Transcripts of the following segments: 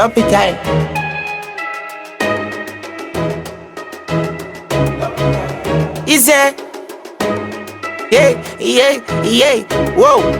Drop it time. Easy. Yeah. Whoa.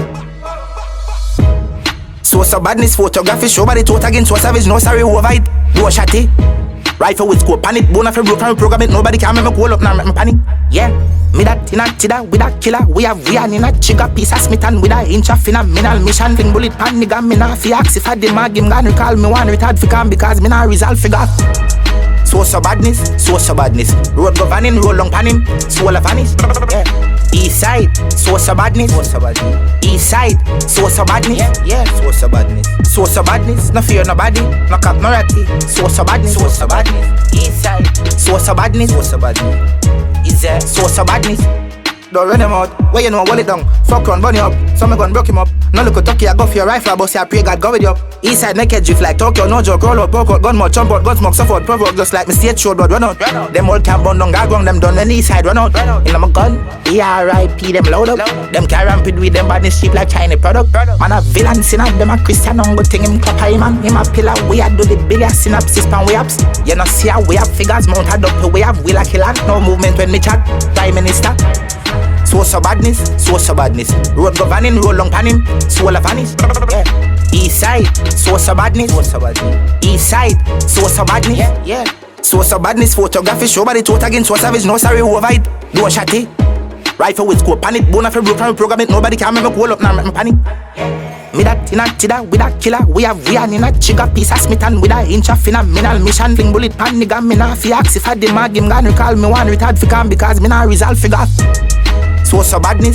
So badness photography show body tot again so savage no sorry over it. Do a shotty. Rifle with scope panic bone of a broken program it nobody can make me call up now make me panic. Yeah. Me that in a chida with a killer. We have in a chigga piece of Smith and with a inch of phenomenal mission. Fling bullet pan nigga me nah fi ask if I the mag him gonna recall me one retard fi come because me nah result figure. So badness. Road governing, roll long pan him. Swallow vanish. Yeah. East side, so badness. East side, so badness. Yeah. So badness. No fear nobody, no cap no ratty. So badness. East side, so badness. Is there so badness? Don't run him out, where you know hold it down. Fuck run, bunny up, so me gun broke him up. No look at Tucky, I go for your rifle, but say I pray God go with you. East side naked drift like Tokyo, no joke. Roll out, poke out, gun mouth, jump out, gun smoke, suffer, provoke. Just like me state showed, but run out. Them old camp burn down, guard ground, them done when the east side run out. In my gun, E.R.I.P. them load up. Them carry rampid with them badness cheap like China product. Man a villain, sin them a Christian, on good thing him clap high man. Him a pillar, we a do the billion synapses pan way ups. You know see how we have figures mounted up, we have will a killer. No movement when me chat, Prime Minister. So badness. Road governing, roll long pan him. Swallow vanish. Yeah. East side, so badness. East side, so badness. Yeah. So badness photography show body tot again so savage no sorry over it. Do a shotty. Rifle with scope panic bone of a broken program it nobody can make me call up now make me panic. Me that in a chida with a killer. We have in a chigga piece of Smith and with a inch of phenomenal mission. Fling bullet pan nigga me nah fi ask if I the mag him gonna recall me one retard fi come because me nah result figure. So badness.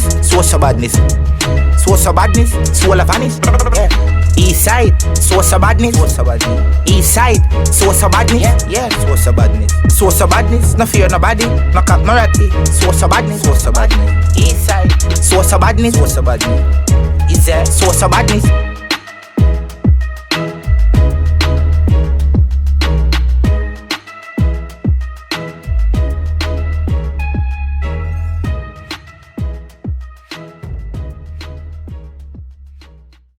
Swallow vanish. Yeah. East side, so badness. East side, so badness. Yeah. So badness. No fear nobody, no cap no ratty. So badness. East side, so badness. Is there so badness?